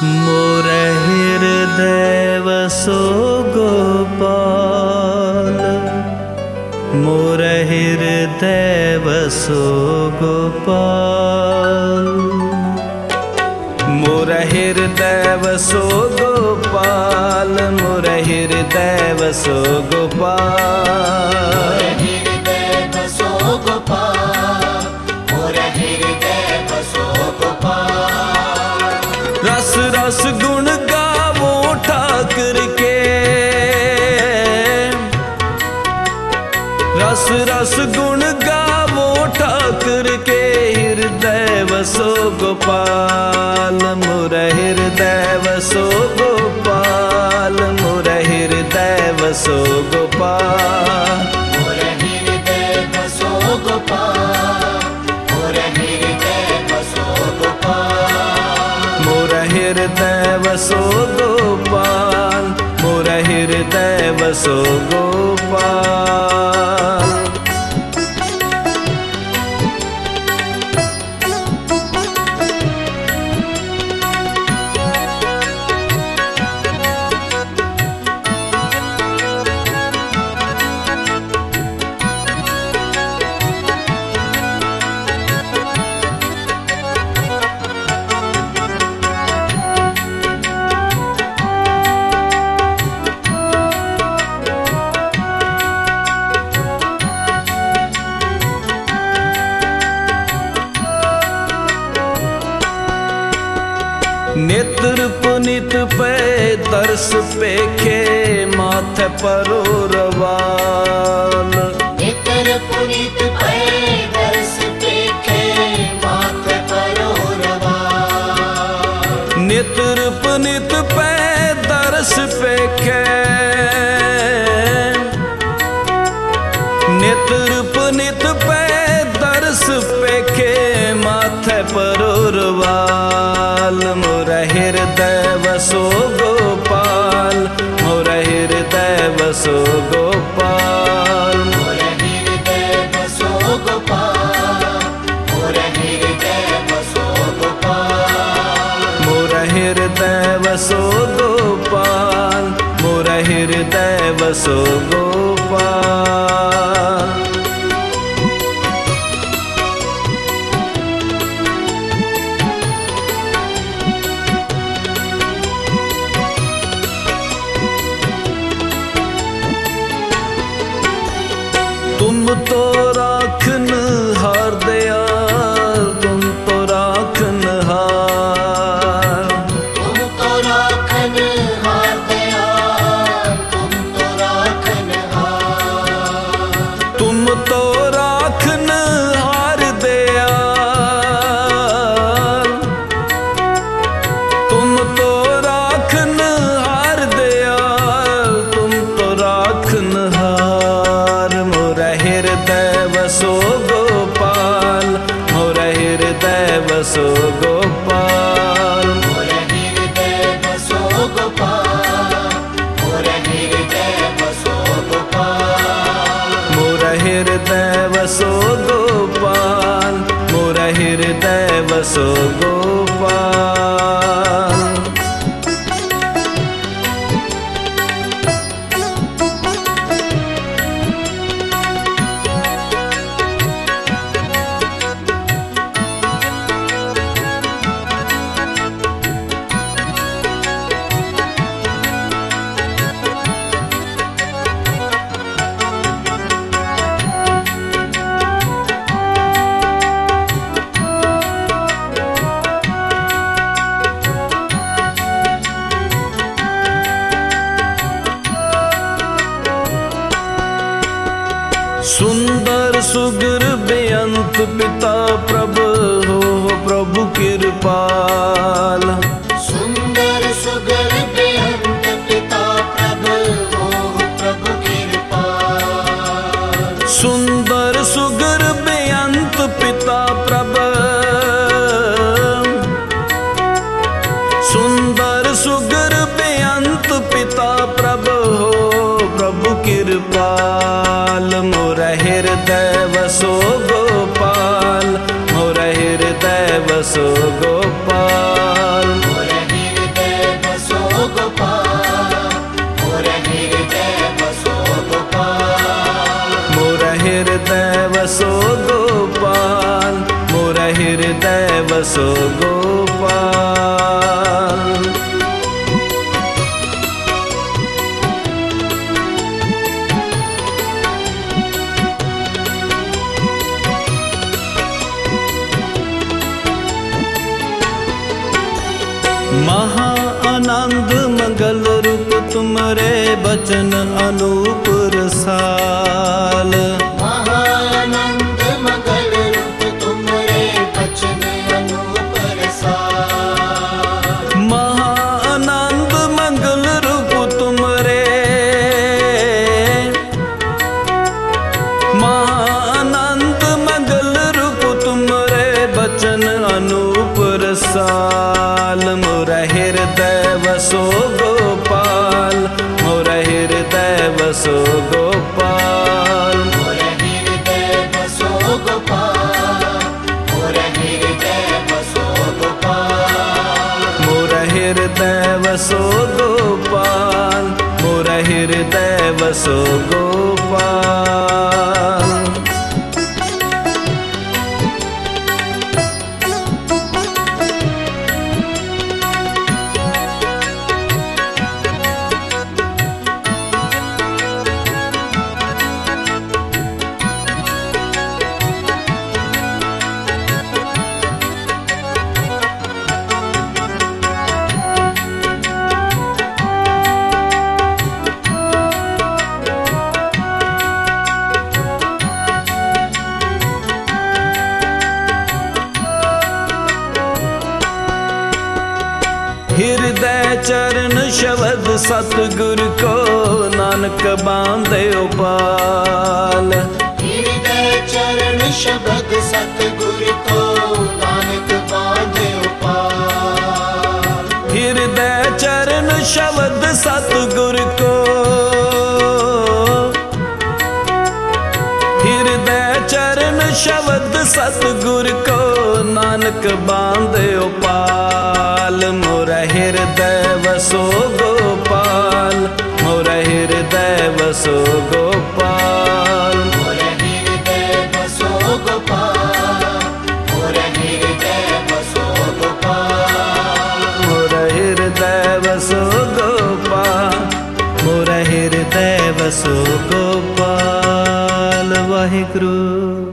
मोर हृदय वसो गोपाल, मोर हृदय वसो गोपाल, मोर हृदय वसो गोपाल, मोर हृदय वसो गोपाल, रस रस गुण गावो ठाकुर के, रस रस गुण गावो ठाकुर के, हृदय वसो गोपाल, मोर हृदय वसो गोपाल, मोर हृदय वसो गोपाल, मोर हृदय वसो गोपाल, मोर हृदय वसो गोपाल, मोर हृदय वसो गोपाल, मोर हृदय वसो गोपाल। नेत्र पुनित पे तरस पेखे माथे परोरवाल, नेत्र पुनित पे तरस पेखे माथे परोरवाल, नेत्र पुनित पे तरस पेखे, नेत्र पुनित पे तरस पेखे माथे परोरवाल, मोर हृदय वसो गोपाल, मोर हृदय वसो गोपाल, मोर हृदय वसो गोपाल, मोर हृदय वसो गोपाल, मोर हृदय वसो गोपाल, मोर हृदय वसो गोपाल। तुम तो राखन हार दयाल, तुम तो राखन हार, तुम तो राखन हार दयाल, तुम तो राखन हार, तुम तो राखन हार दयाल, तुम तो राखन हार दयाल, तुम तो राखन हार, मोर हृदय वसो गोपाल, मोर हृदय वसो गोपाल, मोर हृदय वसो गोपाल, मोर हृदय वसो गोपाल, मोर हृदय वसो गोपाल, मोर हृदय वसो गोपाल। सुंदर सुगर बेअंत पिता प्रभु हो प्रभु कृपाल, सुंदर सुगर बेअंत पिता प्रभु हो प्रभु कृपाल, सुंदर सुगर बेअंत पिता प्रभु, सुंदर सुगर बेअंत पिता प्रभु हो प्रभु कृपाल, मोर हृदय वसो गोपाल, मोर हृदय वसो गोपाल, मोर हृदय वसो गोपाल। महा आनंद मंगल रूप तुमरे बचन अनूप रसाल। महानंद मंगल रूप तुमरे बचन अनूप रसाल। महाआनंद मंगल रूप तुमरे, महाआनंद मंगल रूप तुमरे बचन अनूप रसाल। मोरा हृदय वसो गोपाल, मोरा हृदय वसो गोपाल। मोरा हृदय बसो गोपाल, मोरा हृदय बसो गोपाल। मोरा हृदय वसो गोपाल, मोरा हृदय वसो गोपाल। हृदय चरण शब्द सतगुरु को नानक बांधे उपाल। हृदय चरण शब्द सतगुरु को नानक बांधे उपाल। हृदय चरण शब्द सतगुरु को, हृदय चरण शब्द सतगुरु को नानक बांधे उपाल। मोरा हृदय वसो गोपाल, मोरा हृदय वसो गोपाल। मोरा हृदय बसो गोपाल, मोरा हृदय बसो गोपाल। मोरा हृदय वसो गोपाल, मोरा हृदय वसो गोपाल। वाहिगुरु।